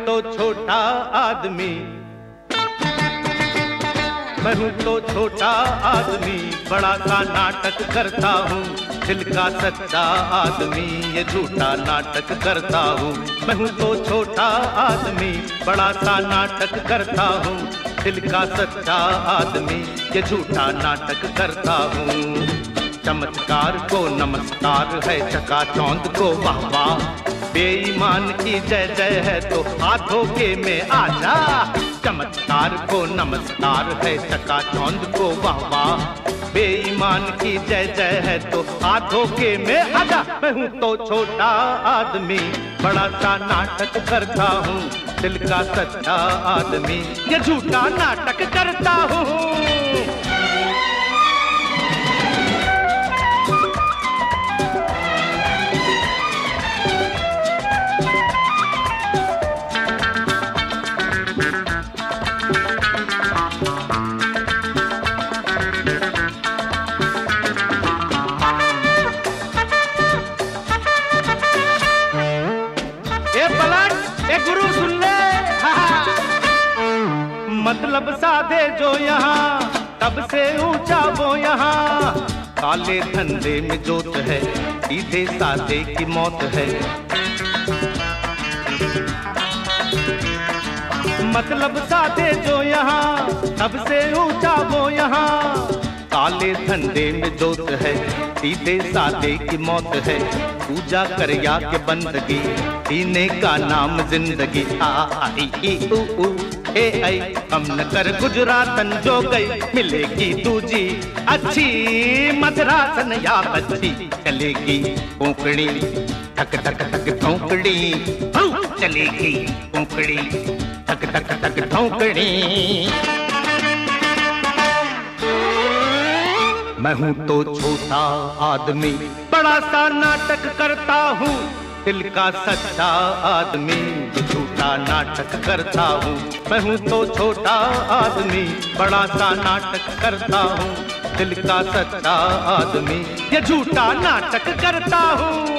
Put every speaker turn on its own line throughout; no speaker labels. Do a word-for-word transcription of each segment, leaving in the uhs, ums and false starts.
तो छोटा आदमी, मैं हूँ तो छोटा आदमी, बड़ा सा नाटक करता हूँ, दिल का सच्चा आदमी, ये झूठा नाटक करता हूँ। मैं हूँ तो छोटा आदमी, बड़ा सा नाटक करता हूँ, दिल का सच्चा आदमी, ये झूठा नाटक करता हूँ। चमत्कार को नमस्कार है, चकाचौंध को वाह वाह, बेईमान की जय जय है तो हाथों के में आजा। चमत्कार को नमस्कार है, चकाचौंध को वाह वाह, बेईमान की जय जय है तो हाथों के में आजा। मैं हूँ तो छोटा आदमी, बड़ा सा नाटक करता हूँ, दिल का सच्चा आदमी, ये झूठा नाटक करता हूँ। गुरु सुन ले, मतलब साधे जो यहाँ, तब से ऊंचा वो यहाँ, काले धंधे में जोत है, सीधे साधे की मौत है। मतलब साधे जो यहाँ, तब से ऊंचा वो यहाँ, काले धंधे में जोत है, सीधे साधे की मौत है। पूजा कर या के बंदगी, जीने का नाम जिंदगी। आ आई ई उ उ ए आई, हम न कर गुजरातन जो गई, मिलेगी दूजी अच्छी, मद्रासन या बच्ची, चलेगी कोंकणी ठक ठक ठक ठोकड़ी, चलेगी कोंकणी ठक ठक ठक ठोकड़ी। मैं हूँ तो छोटा आदमी, बड़ा सा नाटक करता हूँ, दिल का सच्चा आदमी, झूठा नाटक करता हूँ। मैं हूँ तो छोटा आदमी, बड़ा सा नाटक करता हूँ, दिल का सच्चा आदमी, ये झूठा नाटक करता हूँ।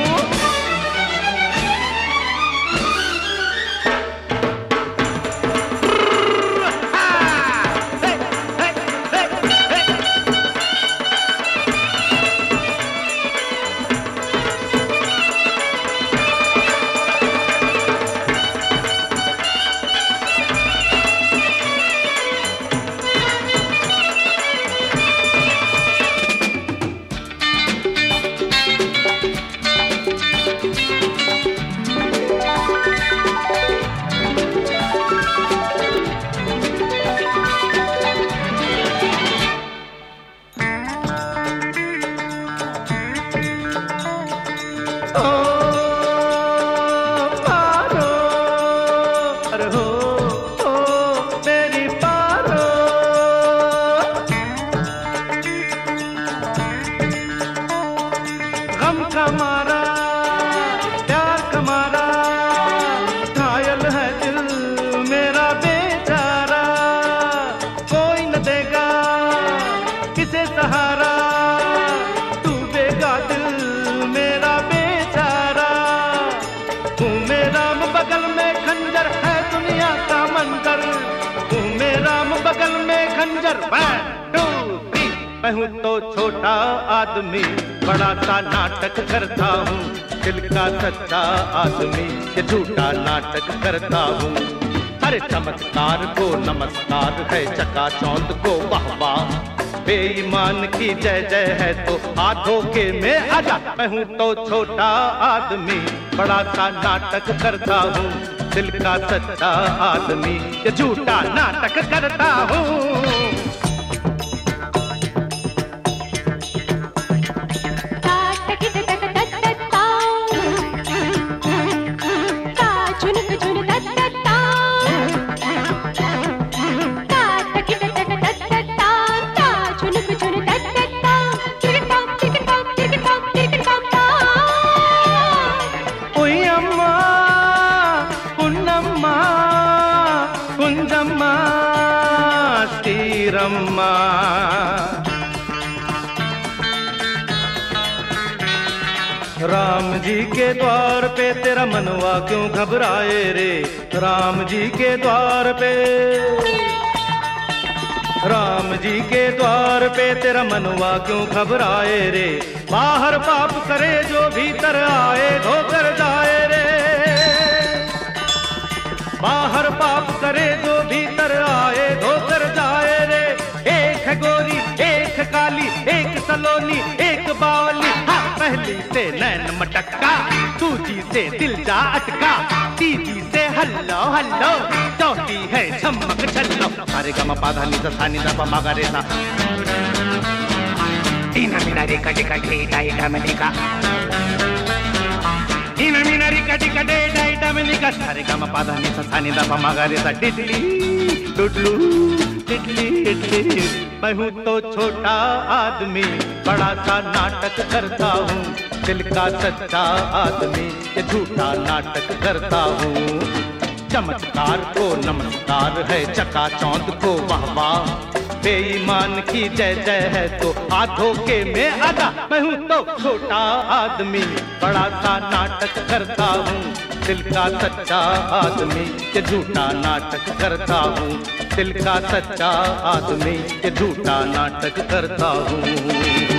हमारा प्यार कमारा, घायल है दिल मेरा बेचारा, कोई न देगा किसे सहारा, डूबेगा दिल मेरा बेचारा। तू मेरा बगल में खंजर है दुनिया का मंजर, तू मेरा बगल में खंजर। मैं हूँ तो छोटा आदमी, बड़ा सा नाटक करता हूँ, दिल का सच्चा आदमी, ये झूठा नाटक करता हूँ। अरे चमत्कार को नमस्कार है, चकाचौंध को वाह वाह, बेईमान की जय जय है तो हाथों के में आजा। मैं हूँ तो छोटा आदमी, बड़ा सा नाटक करता हूँ, दिल का सच्चा आदमी, ये झूठा नाटक करता हूँ। कुंजम्मा श्रीरम्मा, राम जी के द्वार पे तेरा मनवा क्यों घबराए रे, राम जी के द्वार पे, राम जी के द्वार पे तेरा मनवा क्यों घबराए रे। बाहर पाप करे जो भीतर आए धोकर जाए रे। बाहर पाप करे जो भीतर आए धोकर जाए रे। एक है गोरी एक है काली, एक सलोनी एक बावली, हाँ पहली से नैन मटक्का, दूजी से दिल जा अटका, तीजी से हल्लो हल्लो, चौथी है झमक छल्लो। सारे गम पाधा नी सा नी दा पा मा गा रे सा, टीना मीना रे का टिका टे डाई डा में टिका, टीना मीना रे का टिका टे डाई डा में टिका। सारे गम पाधा नी सा नी दा पा मा गा रे सा, टिटली डुडलू टिटली टिटली। मैं हूँ तो छोटा आदमी बड़ा सा नाटक करता हूँ, दिल का सच्चा आदमी ये झूठा नाटक करता हूँ। चमत्कार को नमस्कार है, चकाचौंध को वाह वाह, बेईमान की जय जय है तो हाथों के में आधा। मैं हूँ तो छोटा आदमी बड़ा सा नाटक करता हूँ, दिल का सच्चा आदमी ये झूठा नाटक करता हूँ, दिल का सच्चा आदमी ये झूठा नाटक करता हूँ।